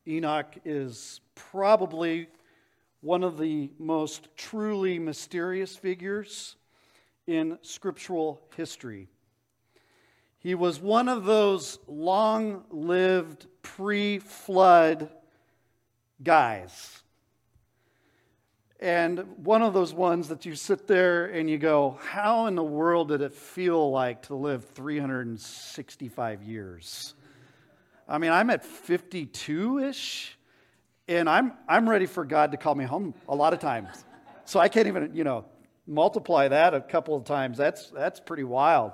Enoch is probably one of the most truly mysterious figures in scriptural history. He was one of those long-lived pre-flood guys. And one of those ones that you sit there and you go, how in the world did it feel like to live 365 years? I mean, I'm at 52-ish, and I'm ready for God to call me home a lot of times. So I can't even, multiply that a couple of times. That's pretty wild.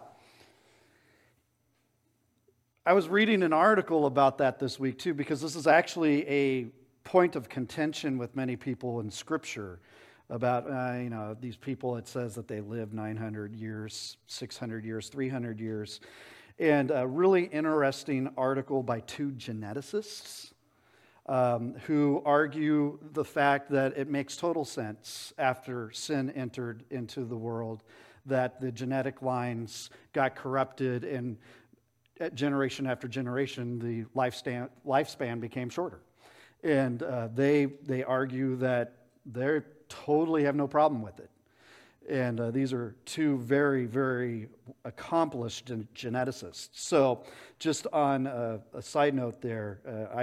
I was reading an article about that this week too, because this is actually a point of contention with many people in Scripture about, these people, it says that they live 900 years, 600 years, 300 years. And a really interesting article by two geneticists who argue the fact that it makes total sense after sin entered into the world that the genetic lines got corrupted and generation after generation the lifespan became shorter. And they argue that they totally have no problem with it. And these are two very, very accomplished geneticists. So just on a side note there,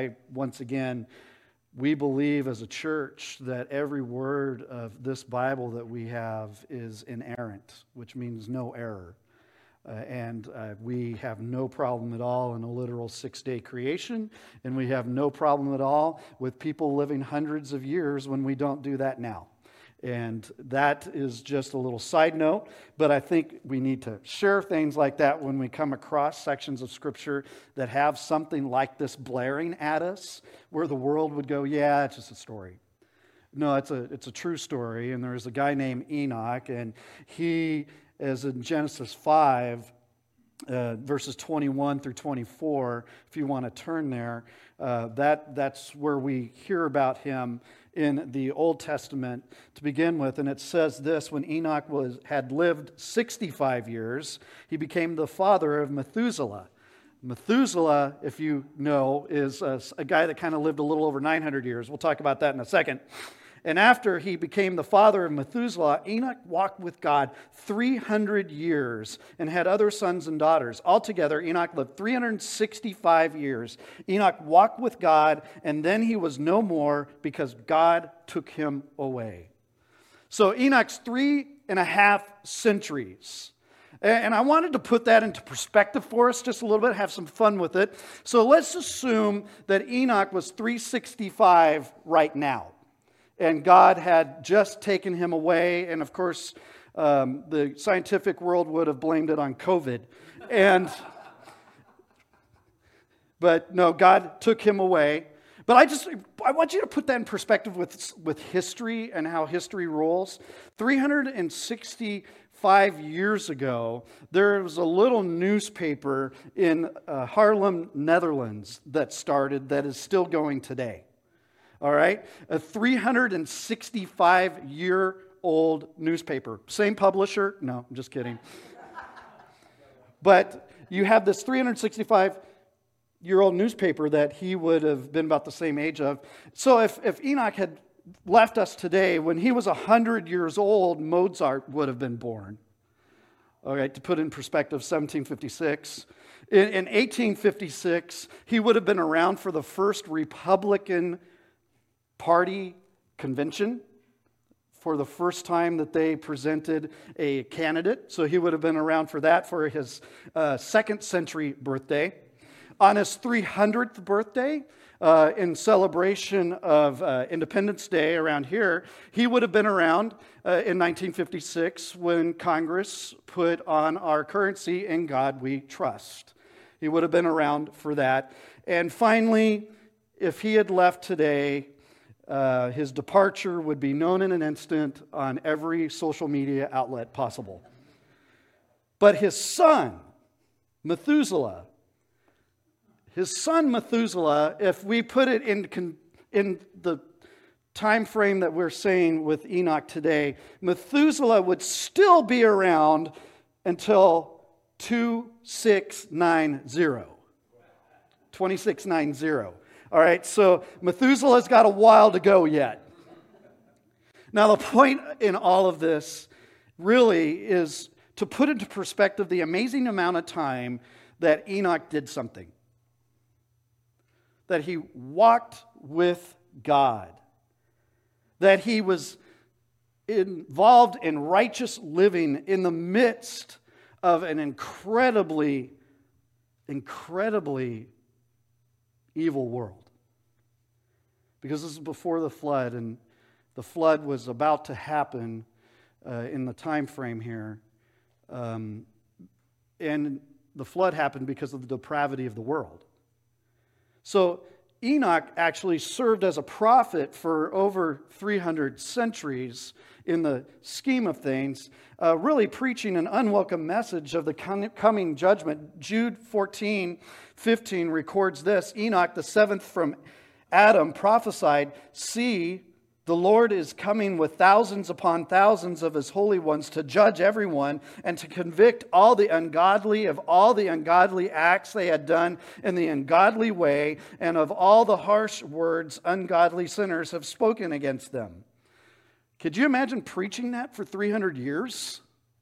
we believe as a church that every word of this Bible that we have is inerrant, which means no error. And we have no problem at all in a literal 6-day creation, and we have no problem at all with people living hundreds of years when we don't do that now. And that is just a little side note, but I think we need to share things like that when we come across sections of Scripture that have something like this blaring at us, where the world would go, yeah, it's just a story. No, it's a true story, and there's a guy named Enoch, and he, as in Genesis 5, verses 21 through 24, if you want to turn there, that's where we hear about him in the Old Testament to begin with. And it says this: when Enoch had lived 65 years, he became the father of Methuselah. Methuselah, if you know, is a guy that kind of lived a little over 900 years. We'll talk about that in a second. And after he became the father of Methuselah, Enoch walked with God 300 years and had other sons and daughters. Altogether, Enoch lived 365 years. Enoch walked with God, and then he was no more because God took him away. So Enoch's 3.5 centuries. And I wanted to put that into perspective for us just a little bit, have some fun with it. So let's assume that Enoch was 365 right now. And God had just taken him away. And of course, the scientific world would have blamed it on COVID. But no, God took him away. But I want you to put that in perspective with history and how history rolls. 365 years ago, there was a little newspaper in Haarlem, Netherlands that started that is still going today. All right? A 365-year-old newspaper. Same publisher? No, I'm just kidding. But you have this 365-year-old newspaper that he would have been about the same age of. So if Enoch had left us today, when he was 100 years old, Mozart would have been born. All right, to put it in perspective, 1756. In 1856, he would have been around for the first Republican Party convention, for the first time that they presented a candidate. So he would have been around for that, for his 2nd century birthday. On his 300th birthday, in celebration of Independence Day around here, he would have been around in 1956 when Congress put on our currency, "In God We Trust." He would have been around for that. And finally, if he had left today, his departure would be known in an instant on every social media outlet possible. But his son, Methuselah, if we put it in the time frame that we're saying with Enoch today, Methuselah would still be around until 2690. All right, so Methuselah's got a while to go yet. Now, the point in all of this really is to put into perspective the amazing amount of time that Enoch did something. That he walked with God. That he was involved in righteous living in the midst of an incredibly evil world. Because this is before the flood, and the flood was about to happen in the time frame here. And the flood happened because of the depravity of the world. So Enoch actually served as a prophet for over 300 centuries in the scheme of things, really preaching an unwelcome message of the coming judgment. Jude 14:15 records this: Enoch, the seventh from Adam, prophesied, "See, the Lord is coming with thousands upon thousands of his holy ones to judge everyone and to convict all the ungodly of all the ungodly acts they had done in the ungodly way and of all the harsh words ungodly sinners have spoken against them." Could you imagine preaching that for 300 years?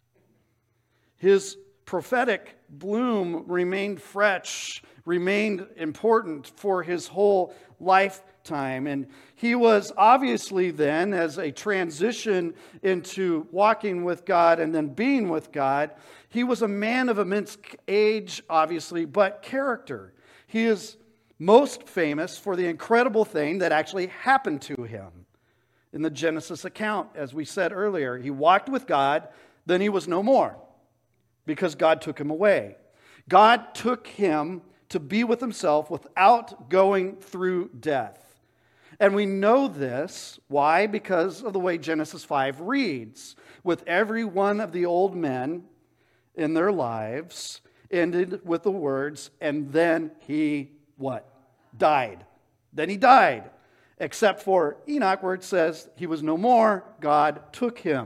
His prophetic bloom remained fresh, remained important for his whole lifetime. And he was obviously then, as a transition into walking with God and then being with God, he was a man of immense age, obviously, but character. He is most famous for the incredible thing that actually happened to him in the Genesis account. As we said earlier, he walked with God, then he was no more because God took him away. God took him to be with himself without going through death. And we know this. Why? Because of the way Genesis 5 reads. With every one of the old men in their lives ended with the words, and then he, what? Died. Then he died. Except for Enoch, where it says he was no more, God took him.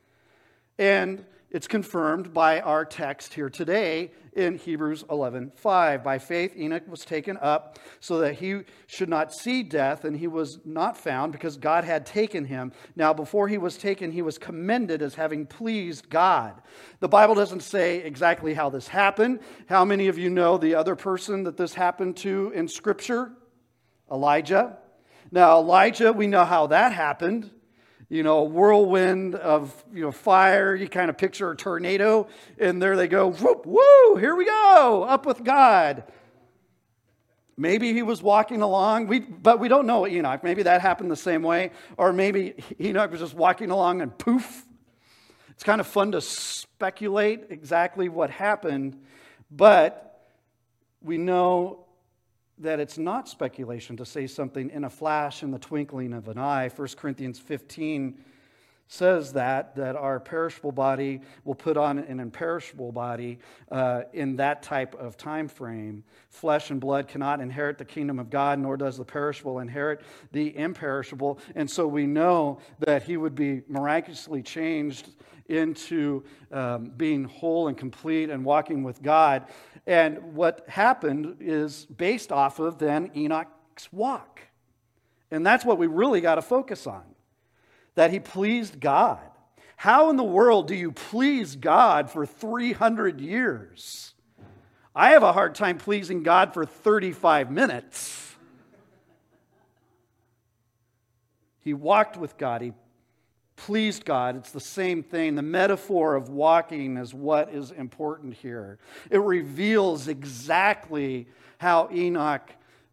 And it's confirmed by our text here today in Hebrews 11:5. By faith, Enoch was taken up so that he should not see death, and he was not found because God had taken him. Now, before he was taken, he was commended as having pleased God. The Bible doesn't say exactly how this happened. How many of you know the other person that this happened to in Scripture? Elijah. Now, Elijah, we know how that happened. You know, a whirlwind of, fire. You kind of picture a tornado, and there they go, whoop, woo, here we go, up with God. Maybe he was walking along, but we don't know Enoch. Maybe that happened the same way, or maybe Enoch was just walking along and poof. It's kind of fun to speculate exactly what happened, but we know that it's not speculation to say something in a flash, in the twinkling of an eye. 1 Corinthians 15 says that our perishable body will put on an imperishable body in that type of time frame. Flesh and blood cannot inherit the kingdom of God, nor does the perishable inherit the imperishable. And so we know that he would be miraculously changed into being whole and complete and walking with God. And what happened is based off of then Enoch's walk. And that's what we really got to focus on. That he pleased God. How in the world do you please God for 300 years? I have a hard time pleasing God for 35 minutes. He walked with God. He pleased God. It's the same thing. The metaphor of walking is what is important here. It reveals exactly how Enoch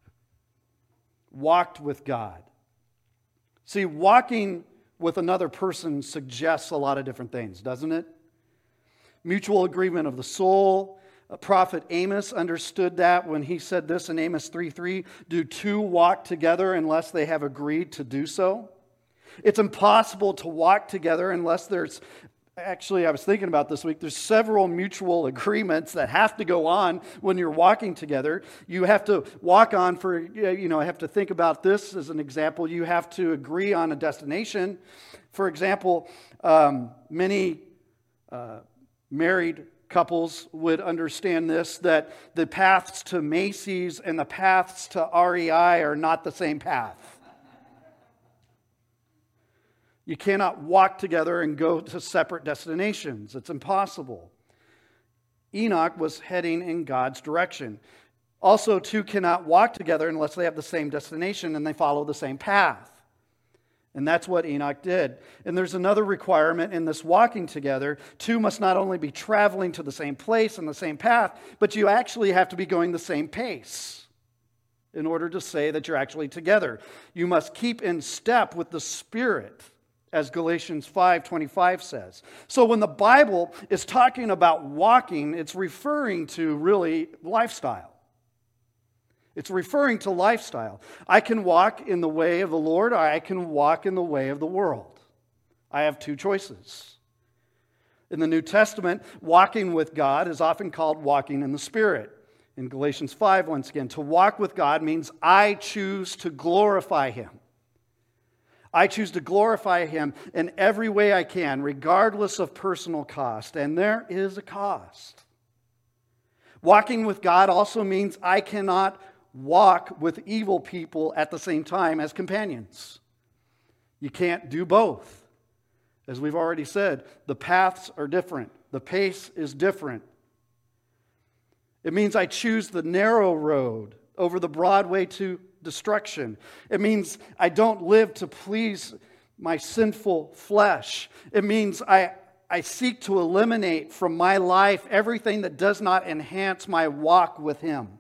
walked with God. See, walking with another person suggests a lot of different things, doesn't it? Mutual agreement of the soul. Prophet Amos understood that when he said this in Amos 3:3, "Do two walk together unless they have agreed to do so?" It's impossible to walk together unless there's, actually I was thinking about this week, there's several mutual agreements that have to go on when you're walking together. You have to walk on for, I have to think about this as an example. You have to agree on a destination. For example, many married couples would understand this, that the paths to Macy's and the paths to REI are not the same path. You cannot walk together and go to separate destinations. It's impossible. Enoch was heading in God's direction. Also, two cannot walk together unless they have the same destination and they follow the same path. And that's what Enoch did. And there's another requirement in this walking together. Two must not only be traveling to the same place and the same path, but you actually have to be going the same pace in order to say that you're actually together. You must keep in step with the Spirit, as Galatians 5:25 says. So when the Bible is talking about walking, it's referring to really lifestyle. It's referring to lifestyle. I can walk in the way of the Lord, or I can walk in the way of the world. I have two choices. In the New Testament, walking with God is often called walking in the Spirit. In Galatians 5, once again, to walk with God means I choose to glorify Him. I choose to glorify Him in every way I can, regardless of personal cost. And there is a cost. Walking with God also means I cannot walk with evil people at the same time as companions. You can't do both. As we've already said, the paths are different. The pace is different. It means I choose the narrow road over the broad way to destruction. It means I don't live to please my sinful flesh. It means I seek to eliminate from my life everything that does not enhance my walk with Him.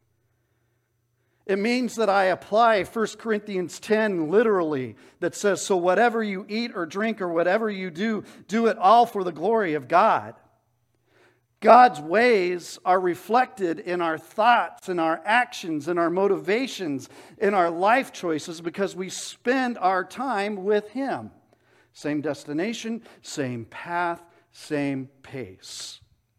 It means that I apply 1 Corinthians 10 literally, that says, so whatever you eat or drink or whatever you do, do it all for the glory of God. God's ways are reflected in our thoughts, in our actions, in our motivations, in our life choices because we spend our time with Him. Same destination, same path, same pace.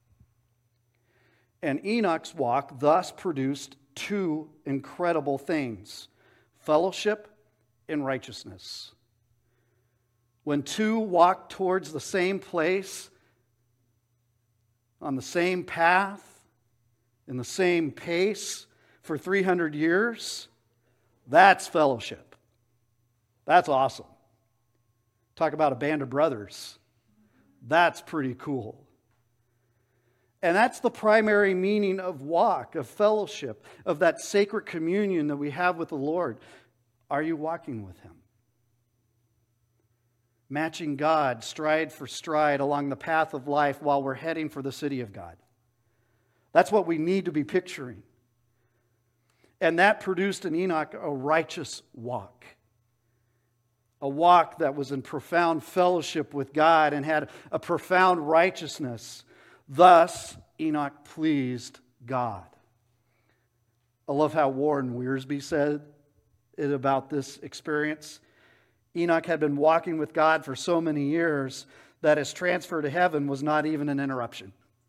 And Enoch's walk thus produced two incredible things: fellowship and righteousness. When two walk towards the same place, on the same path, in the same pace for 300 years, that's fellowship. That's awesome. Talk about a band of brothers. That's pretty cool. And that's the primary meaning of walk, of fellowship, of that sacred communion that we have with the Lord. Are you walking with Him? Matching God stride for stride along the path of life while we're heading for the city of God. That's what we need to be picturing. And that produced in Enoch a righteous walk. A walk that was in profound fellowship with God and had a profound righteousness. Thus, Enoch pleased God. I love how Warren Wiersbe said it about this experience. Enoch had been walking with God for so many years that his transfer to heaven was not even an interruption.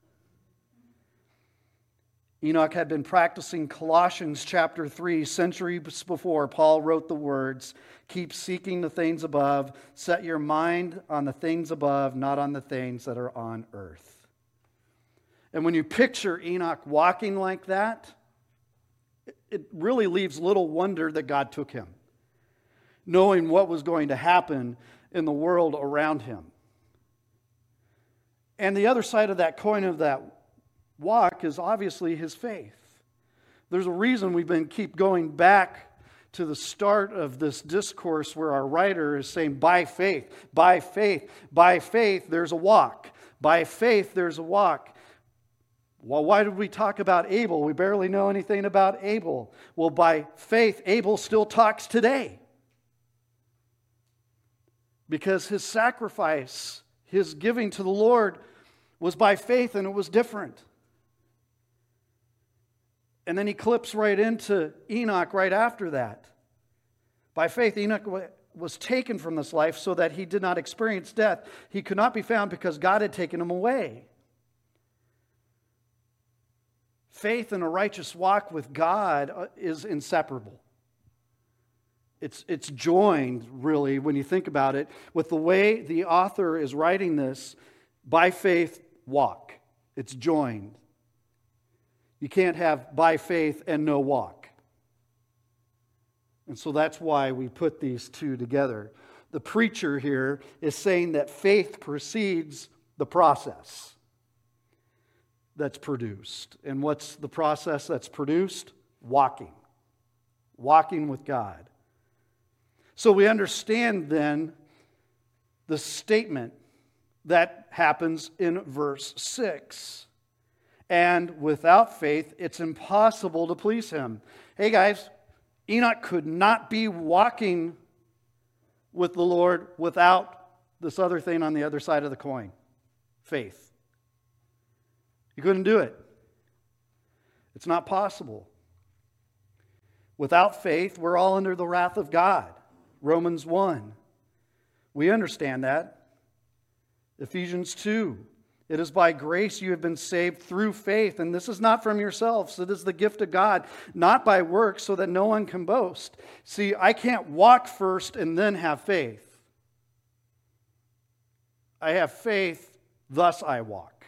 Enoch had been practicing Colossians chapter 3 centuries before Paul wrote the words, "Keep seeking the things above, set your mind on the things above, not on the things that are on earth." And when you picture Enoch walking like that, it really leaves little wonder that God took him, knowing what was going to happen in the world around him. And the other side of that coin of that walk is obviously his faith. There's a reason we've keep going back to the start of this discourse where our writer is saying, by faith, by faith, by faith, there's a walk. By faith, there's a walk. Well, why did we talk about Abel? We barely know anything about Abel. Well, by faith, Abel still talks today. Because his sacrifice, his giving to the Lord, was by faith and it was different. And then he clips right into Enoch right after that. By faith, Enoch was taken from this life so that he did not experience death. He could not be found because God had taken him away. Faith and a righteous walk with God is inseparable. It's joined, really, when you think about it, with the way the author is writing this. By faith, walk. It's joined. You can't have by faith and no walk. And so that's why we put these two together. The preacher here is saying that faith precedes the process that's produced. And what's the process that's produced? Walking. Walking with God. So we understand then the statement that happens in verse 6. And without faith, it's impossible to please Him. Hey guys, Enoch could not be walking with the Lord without this other thing on the other side of the coin. Faith. You couldn't do it. It's not possible. Without faith, we're all under the wrath of God. Romans 1. We understand that. Ephesians 2. It is by grace you have been saved through faith, and this is not from yourselves. It is the gift of God, not by works, so that no one can boast. See, I can't walk first and then have faith. I have faith, thus I walk.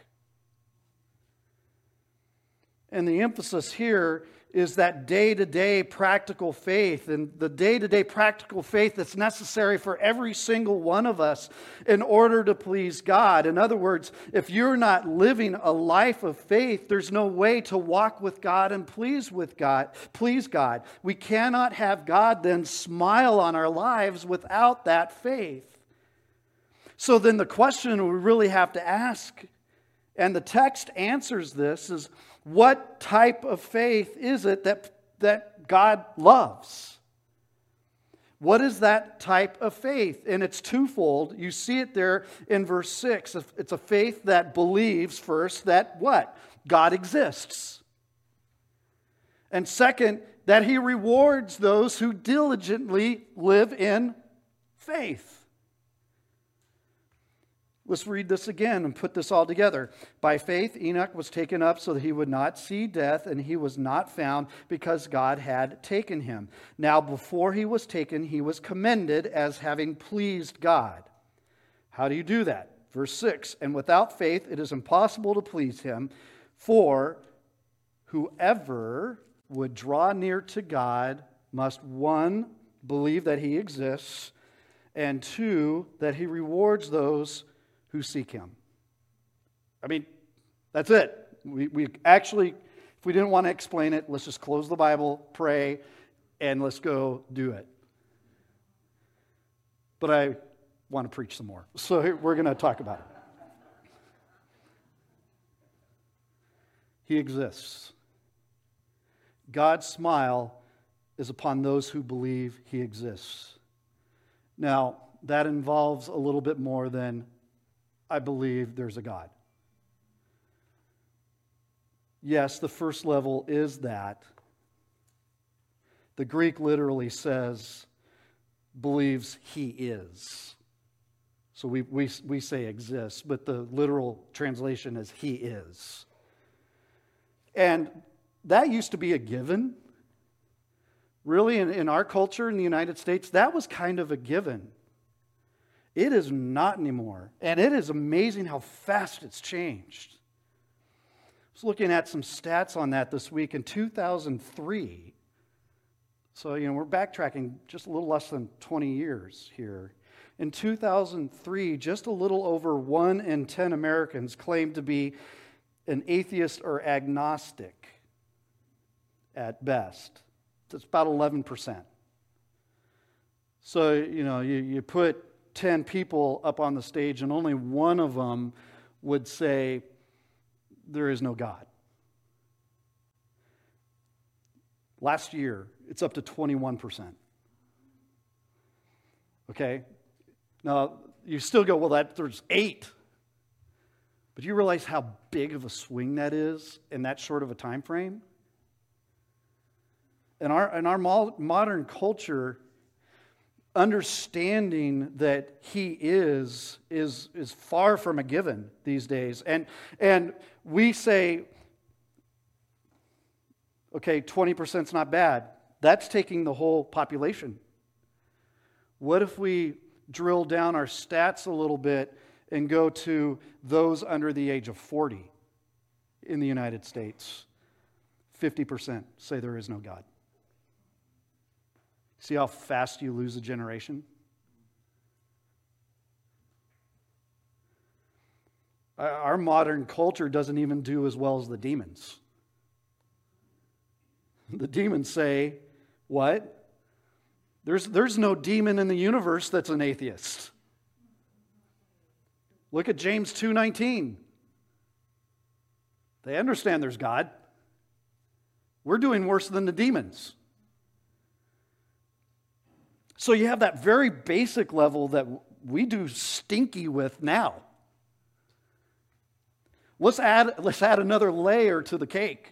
And the emphasis here is that day-to-day practical faith, and the day-to-day practical faith that's necessary for every single one of us in order to please God. In other words, if you're not living a life of faith, there's no way to walk with God and please God. We cannot have God then smile on our lives without that faith. So then the question we really have to ask, and the text answers this, is what type of faith is it that God loves? What is that type of faith? And it's twofold. You see it there in verse 6. It's a faith that believes first that what? God exists. And second, that He rewards those who diligently live in faith. Let's read this again and put this all together. By faith, Enoch was taken up so that he would not see death, and he was not found because God had taken him. Now, before he was taken, he was commended as having pleased God. How do you do that? Verse 6, and without faith, it is impossible to please Him, for whoever would draw near to God must, 1, believe that He exists, and 2, that He rewards those who seek Him. I mean, that's it. We actually, if we didn't want to explain it, let's just close the Bible, pray, and let's go do it. But I want to preach some more. So we're going to talk about it. He exists. God's smile is upon those who believe He exists. Now, that involves a little bit more than I believe there's a God. Yes, the first level is that. The Greek literally says, believes He is. So we say exists, but the literal translation is He is. And that used to be a given. Really, in our culture in the United States, that was kind of a given. It is not anymore. And it is amazing how fast it's changed. I was looking at some stats on that this week. In 2003, so we're backtracking just a little less than 20 years here. In 2003, just a little over 1 in 10 Americans claimed to be an atheist or agnostic at best. It's about 11%. So, you put 10 people up on the stage and only one of them would say, there is no God. Last year, it's up to 21%. Okay? Now, you still go, well, there's 8. But you realize how big of a swing that is in that short of a time frame? In our modern culture, understanding that He is far from a given these days. And we say, okay, 20% is not bad. That's taking the whole population. What if we drill down our stats a little bit and go to those under the age of 40? in the United States, 50% say there is no God. See how fast you lose a generation? Our modern culture doesn't even do as well as the demons. The demons say, what? There's no demon in the universe that's an atheist. Look at James 2:19. They understand there's God. We're doing worse than the demons. So you have that very basic level that we do stinky with now. Let's add another layer to the cake.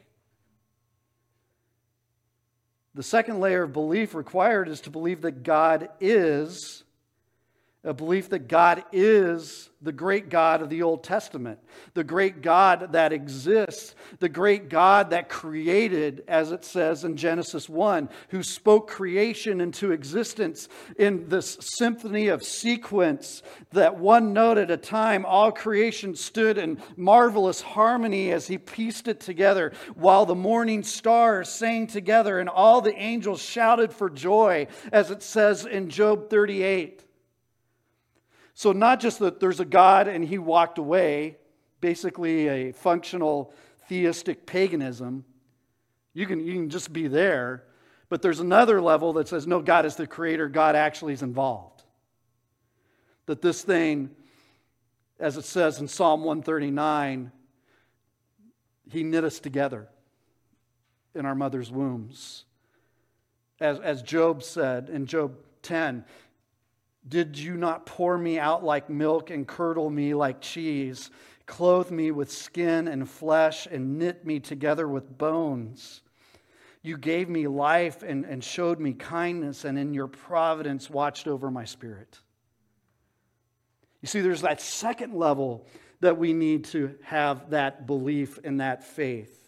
The second layer of belief required is to believe that God is, a belief that God is the great God of the Old Testament, the great God that exists, the great God that created, as it says in Genesis 1, who spoke creation into existence in this symphony of sequence that one note at a time, all creation stood in marvelous harmony as he pieced it together, while the morning stars sang together and all the angels shouted for joy, as it says in Job 38. So not just that there's a God and he walked away, basically a functional theistic paganism. You can just be there. But there's another level that says, no, God is the creator. God actually is involved. That this thing, as it says in Psalm 139, he knit us together in our mother's wombs. As Job said in Job 10, did you not pour me out like milk and curdle me like cheese, clothe me with skin and flesh and knit me together with bones? You gave me life and showed me kindness, and in your providence watched over my spirit. You see, there's that second level that we need to have that belief and that faith.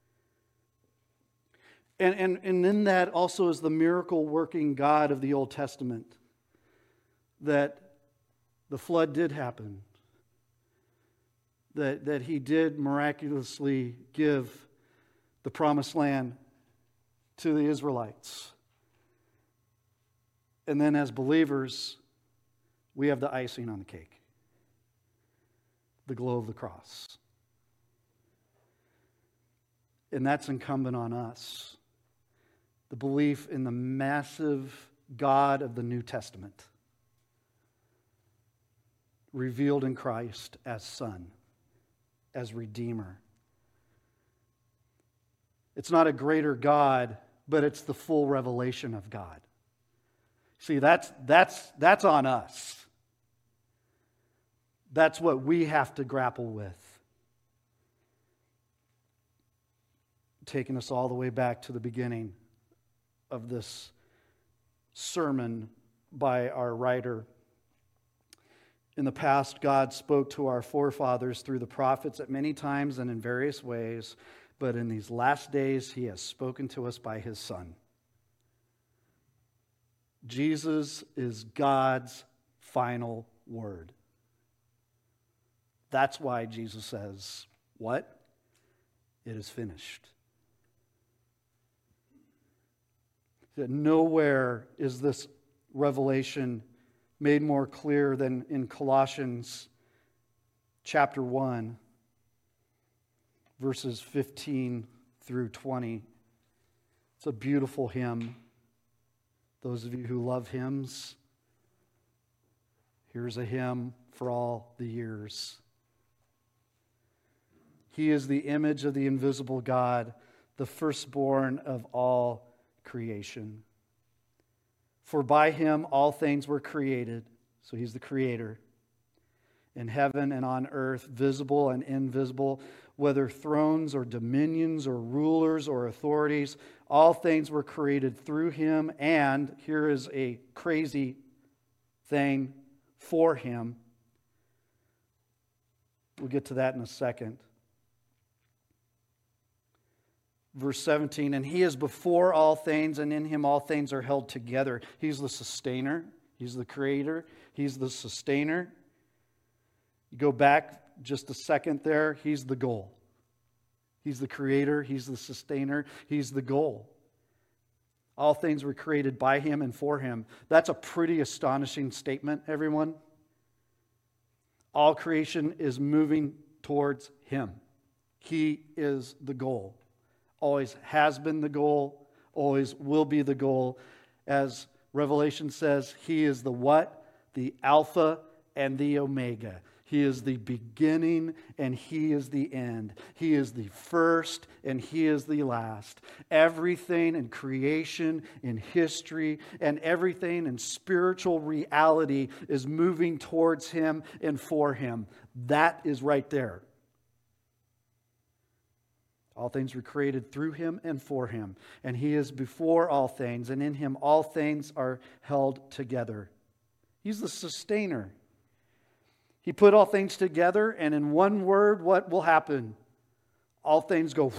And in that also is the miracle working God of the Old Testament. That the flood did happen. That he did miraculously give the promised land to the Israelites. And then as believers, we have the icing on the cake. The glow of the cross. And that's incumbent on us. The belief in the massive God of the New Testament, revealed in Christ as Son, as Redeemer. It's not a greater God, but it's the full revelation of God. See, that's on us. That's what we have to grapple with. Taking us all the way back to the beginning of this sermon by our writer. In the past, God spoke to our forefathers through the prophets at many times and in various ways, but in these last days, he has spoken to us by his Son. Jesus is God's final word. That's why Jesus says, what? It is finished. That nowhere is this revelation made more clear than in Colossians chapter 1, verses 15 through 20. It's a beautiful hymn. Those of you who love hymns, here's a hymn for all the years. He is the image of the invisible God, the firstborn of all creation. For by him all things were created, so he's the creator, in heaven and on earth, visible and invisible, whether thrones or dominions or rulers or authorities, all things were created through him, and here is a crazy thing, for him. We'll get to that in a second. Verse 17, and he is before all things, and in him all things are held together. He's the sustainer. He's the creator. He's the sustainer. You go back just a second there. He's the goal. He's the creator. He's the sustainer. He's the goal. All things were created by Him and for Him. That's a pretty astonishing statement, everyone. All creation is moving towards Him. He is the goal. Always has been the goal. Always will be the goal. As Revelation says, He is the what? The Alpha and the Omega. He is the beginning and He is the end. He is the first and He is the last. Everything in creation, in history, and everything in spiritual reality is moving towards Him and for Him. That is right there. All things were created through Him and for Him. And He is before all things, and in Him all things are held together. He's the sustainer. He put all things together, and in one word, what will happen? All things go,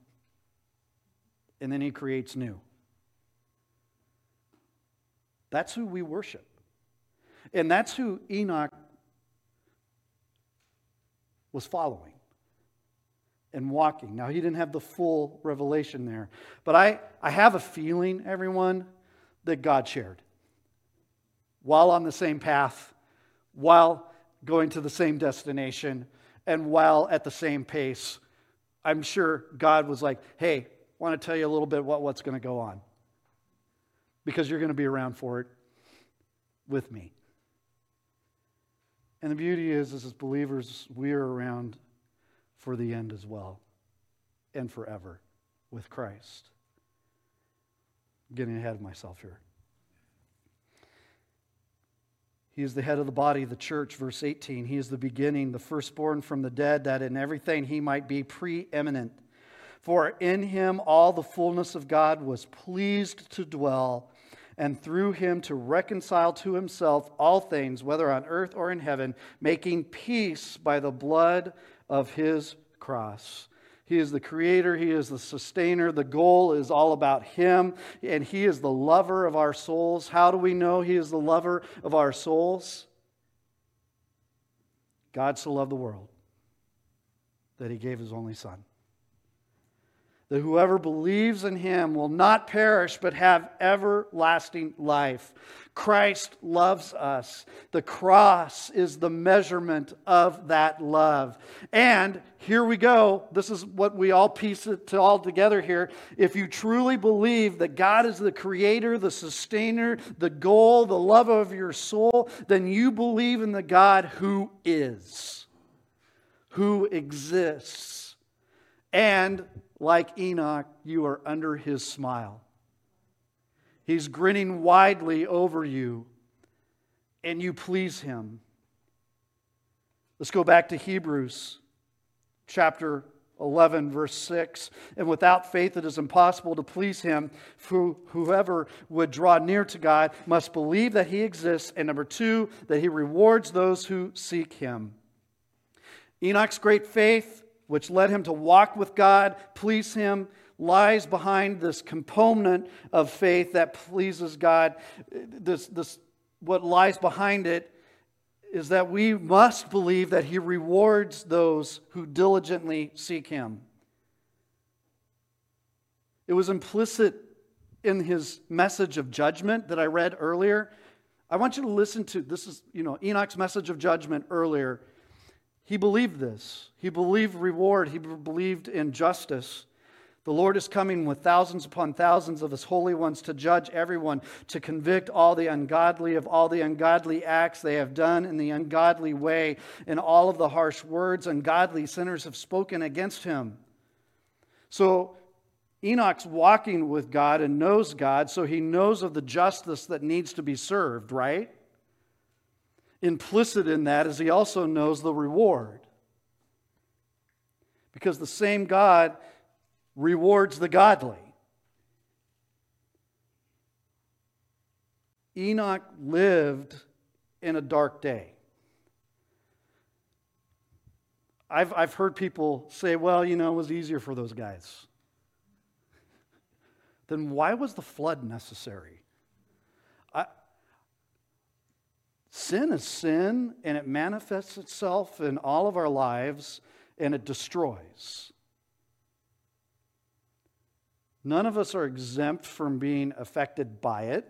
and then He creates new. That's who we worship. And that's who Enoch was following and walking. Now, he didn't have the full revelation there. But I have a feeling, everyone, that God shared. While on the same path, while going to the same destination, and while at the same pace, I'm sure God was like, hey, I want to tell you a little bit what's going to go on. Because you're going to be around for it with me. And the beauty is as believers, we are around for the end as well, and forever with Christ. I'm getting ahead of myself here. He is the head of the body, the church, verse 18. He is the beginning, the firstborn from the dead, that in everything He might be preeminent. For in Him all the fullness of God was pleased to dwell, and through Him to reconcile to Himself all things, whether on earth or in heaven, making peace by the blood of His cross. He is the creator. He is the sustainer. The goal is all about Him, and He is the lover of our souls. How do we know He is the lover of our souls? God so loved the world that He gave His only Son, that whoever believes in Him will not perish but have everlasting life. Christ loves us. The cross is the measurement of that love. And here we go. This is what we all piece it all together here. If you truly believe that God is the creator, the sustainer, the goal, the love of your soul, then you believe in the God who is, who exists. And like Enoch, you are under His smile. He's grinning widely over you, and you please Him. Let's go back to Hebrews chapter 11, verse 6. And without faith it is impossible to please Him. Whoever would draw near to God must believe that He exists. And number 2, that He rewards those who seek Him. Enoch's great faith, which led him to walk with God, please Him, lies behind this component of faith that pleases God. What lies behind it is that we must believe that He rewards those who diligently seek Him. It was implicit in His message of judgment that I read earlier. I want you to listen to, this is, Enoch's message of judgment earlier. He believed this. He believed reward. He believed in justice. The Lord is coming with thousands upon thousands of His holy ones to judge everyone, to convict all the ungodly of all the ungodly acts they have done in the ungodly way, and all of the harsh words ungodly sinners have spoken against Him. So Enoch's walking with God and knows God, so he knows of the justice that needs to be served, right? Implicit in that is he also knows the reward. Because the same God rewards the godly. Enoch lived in a dark day. I've heard people say, well, it was easier for those guys. Then why was the flood necessary? Sin is sin, and it manifests itself in all of our lives, and it destroys. None of us are exempt from being affected by it.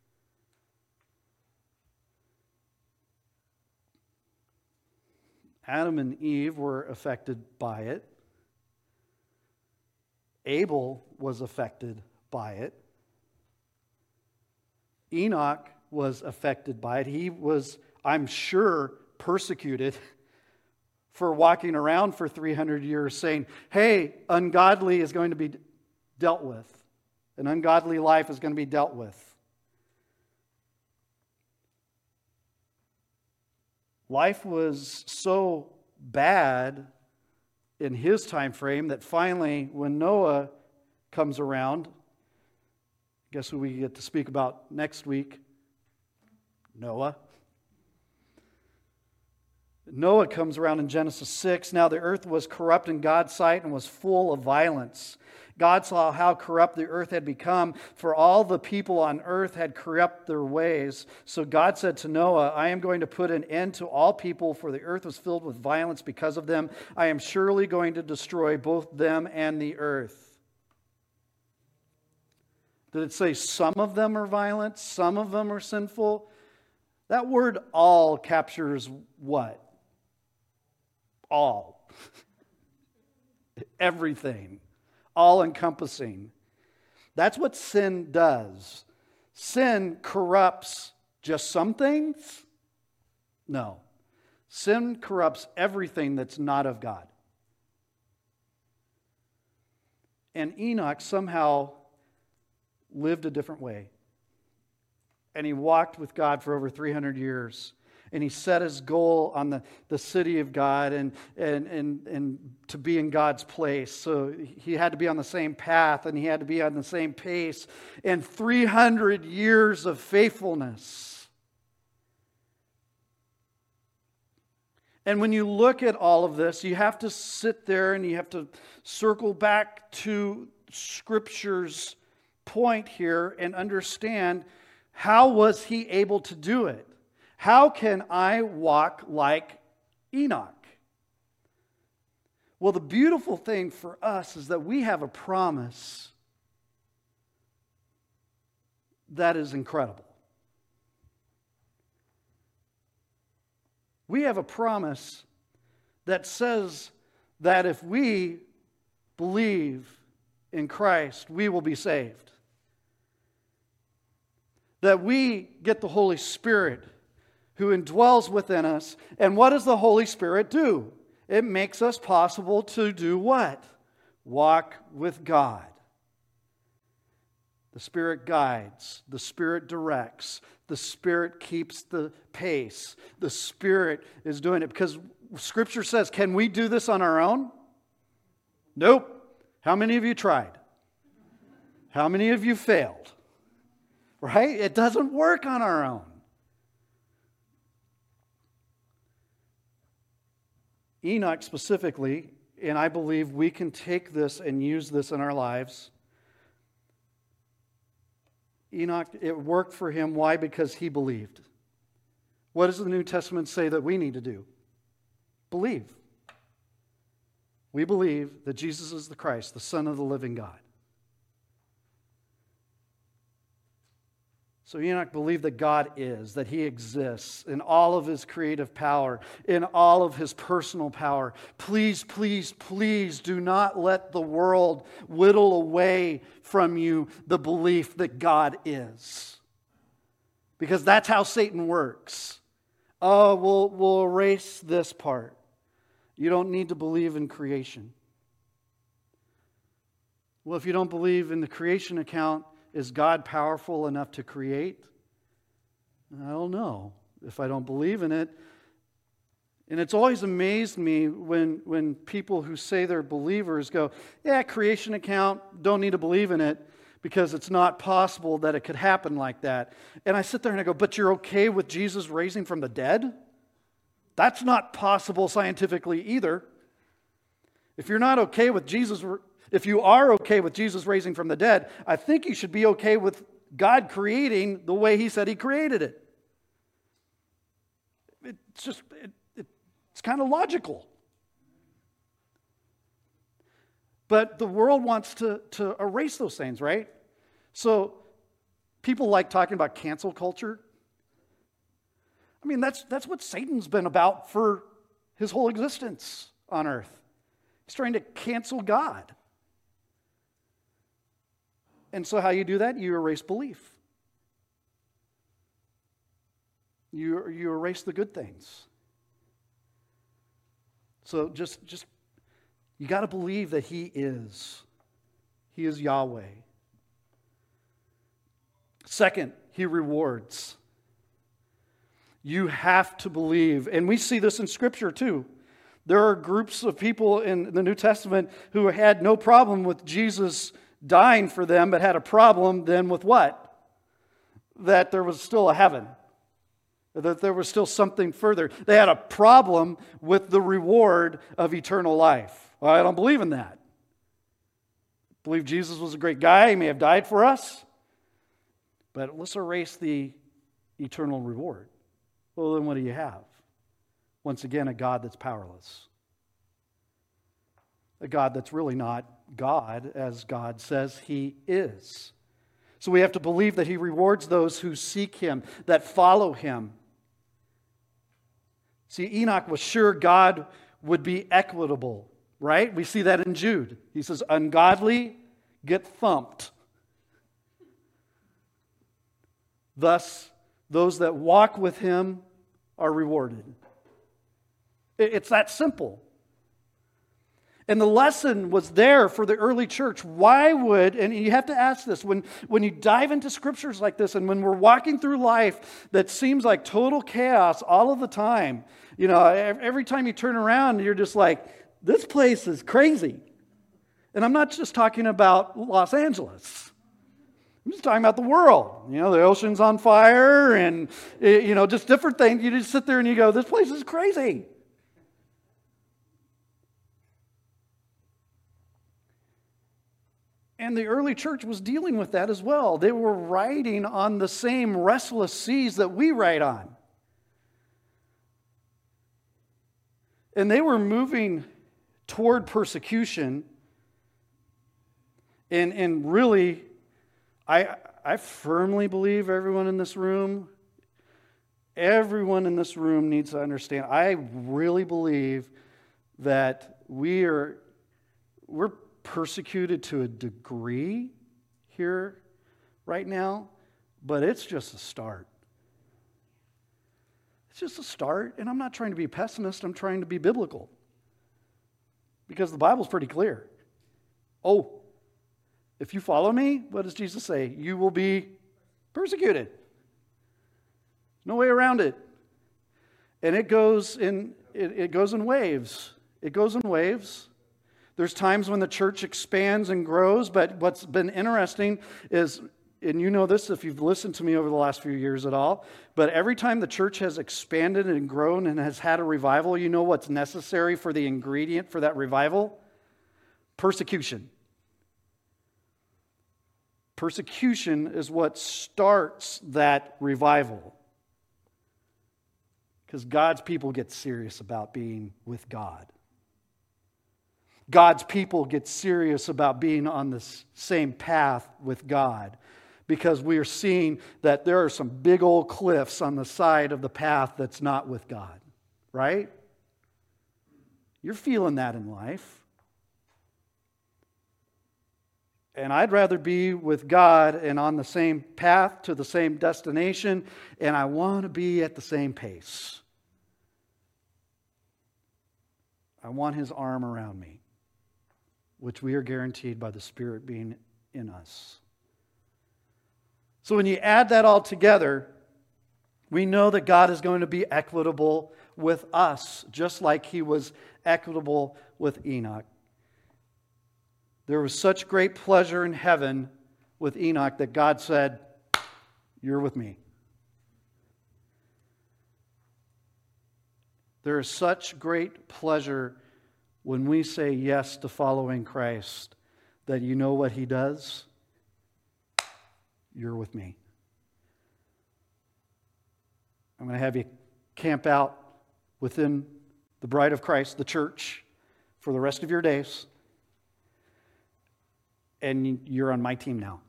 Adam and Eve were affected by it. Abel was affected by it. Enoch was affected by it. He was, I'm sure, persecuted for walking around for 300 years saying, hey, ungodly is going to be dealt with. An ungodly life is going to be dealt with. Life was so bad in his time frame that finally, when Noah comes around, guess who we get to speak about next week? Noah. Noah comes around in Genesis 6. Now the earth was corrupt in God's sight and was full of violence. God saw how corrupt the earth had become, for all the people on earth had corrupt their ways. So God said to Noah, I am going to put an end to all people, for the earth was filled with violence because of them. I am surely going to destroy both them and the earth. Did it say some of them are violent, some of them are sinful? That word all captures what? All. Everything. All-encompassing. That's what sin does. Sin corrupts just some things? No. Sin corrupts everything that's not of God. And Enoch somehow lived a different way. And he walked with God for over 300 years. And he set his goal on the city of God and to be in God's place. So he had to be on the same path and he had to be on the same pace. And 300 years of faithfulness. And when you look at all of this, you have to sit there and you have to circle back to Scripture's point here and understand, how was he able to do it? How can I walk like Enoch? Well, the beautiful thing for us is that we have a promise that is incredible. We have a promise that says that if we believe in Christ, we will be saved. That we get the Holy Spirit who indwells within us. And what does the Holy Spirit do? It makes us possible to do what? Walk with God. The Spirit guides. The Spirit directs. The Spirit keeps the pace. The Spirit is doing it. Because Scripture says, can we do this on our own? Nope. How many of you tried? How many of you failed? Right? It doesn't work on our own. Enoch specifically, and I believe we can take this and use this in our lives. Enoch, it worked for him. Why? Because he believed. What does the New Testament say that we need to do? Believe. We believe that Jesus is the Christ, the Son of the living God. So Enoch believed that God is, that He exists in all of His creative power, in all of His personal power. Please, please, please do not let the world whittle away from you the belief that God is. Because that's how Satan works. Oh, we'll erase this part. You don't need to believe in creation. Well, if you don't believe in the creation account, is God powerful enough to create? I don't know if I don't believe in it. And it's always amazed me when people who say they're believers go, yeah, creation account, don't need to believe in it because it's not possible that it could happen like that. And I sit there and I go, but you're okay with Jesus raising from the dead? That's not possible scientifically either. If you're not okay with Jesus, if you are okay with Jesus raising from the dead, I think you should be okay with God creating the way He said He created it. It's kind of logical. But the world wants to erase those things, right? So people like talking about cancel culture. I mean, that's what Satan's been about for his whole existence on earth. He's trying to cancel God. And so how you do that? You erase belief. You erase the good things. So just you got to believe that He is. He is Yahweh. Second, He rewards. You have to believe. And we see this in Scripture too. There are groups of people in the New Testament who had no problem with Jesus dying for them, but had a problem then with what? That there was still a heaven. That there was still something further. They had a problem with the reward of eternal life. Well, I don't believe in that. I believe Jesus was a great guy. He may have died for us. But let's erase the eternal reward. Well, then what do you have? Once again, a God that's powerless. A God that's really not God, as God says He is. So we have to believe that He rewards those who seek Him, that follow Him. See, Enoch was sure God would be equitable, right? We see that in Jude. He says, ungodly get thumped. Thus, those that walk with Him are rewarded. It's that simple. And the lesson was there for the early church. Why would, and you have to ask this, when you dive into scriptures like this, and when we're walking through life that seems like total chaos all of the time, you know, every time you turn around, you're just like, this place is crazy. And I'm not just talking about Los Angeles. I'm just talking about the world. You know, the ocean's on fire and, you know, just different things. You just sit there and you go, this place is crazy. And the early church was dealing with that as well. They were riding on the same restless seas that we ride on. And they were moving toward persecution. And really, I firmly believe everyone in this room needs to understand. I really believe that we're persecuted to a degree here right now, but it's just a start. It's just a start, and I'm not trying to be a pessimist, I'm trying to be biblical. Because the Bible's pretty clear. Oh, if you follow me, what does Jesus say? You will be persecuted. No way around it. And it goes in waves. It goes in waves. There's times when the church expands and grows, but what's been interesting is, and you know this if you've listened to me over the last few years at all, but every time the church has expanded and grown and has had a revival, you know what's necessary for the ingredient for that revival? Persecution. Persecution is what starts that revival. Because God's people get serious about being with God. God's people get serious about being on the same path with God, because we are seeing that there are some big old cliffs on the side of the path that's not with God, right? You're feeling that in life. And I'd rather be with God and on the same path to the same destination, and I want to be at the same pace. I want His arm around me, which we are guaranteed by the Spirit being in us. So when you add that all together, we know that God is going to be equitable with us, just like He was equitable with Enoch. There was such great pleasure in heaven with Enoch that God said, "You're with me." There is such great pleasure when we say yes to following Christ, that you know what He does? You're with me. I'm going to have you camp out within the bride of Christ, the church, for the rest of your days. and you're on my team now.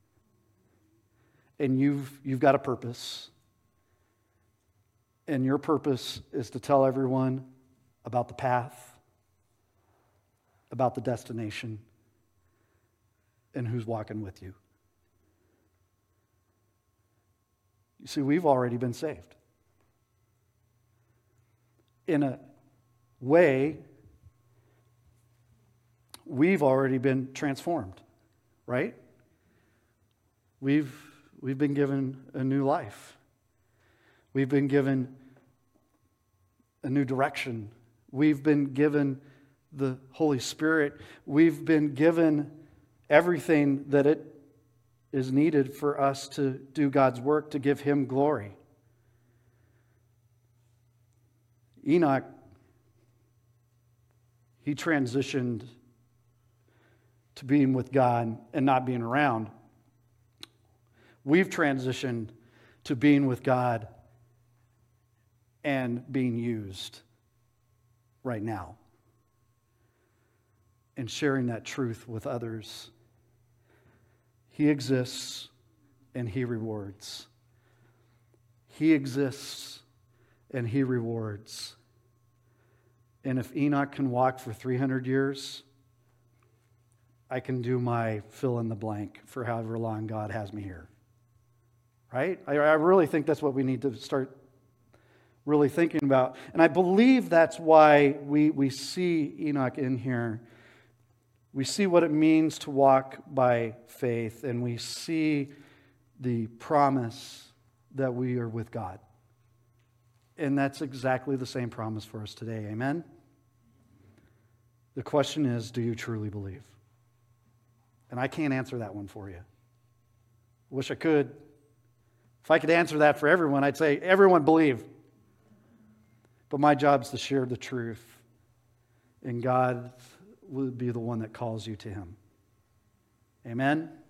And you've got a purpose. And your purpose is to tell everyone about the path, about the destination, and who's walking with you. You see, we've already been saved. In a way, we've already been transformed, right? We've been given a new life. We've been given a new direction. We've been given the Holy Spirit. We've been given everything that it is needed for us to do God's work, to give Him glory. Enoch, he transitioned to being with God and not being around. We've transitioned to being with God and being used right now and sharing that truth with others. He exists and He rewards. He exists and He rewards. And if Enoch can walk for 300 years, I can do my fill in the blank for however long God has me here. Right? I really think that's what we need to start really thinking about. And I believe that's why we see Enoch in here. We see what it means to walk by faith, and we see the promise that we are with God. And that's exactly the same promise for us today. Amen? The question is, do you truly believe? And I can't answer that one for you. Wish I could. If I could answer that for everyone, I'd say, everyone believe. But my job is to share the truth. And God will be the one that calls you to Him. Amen?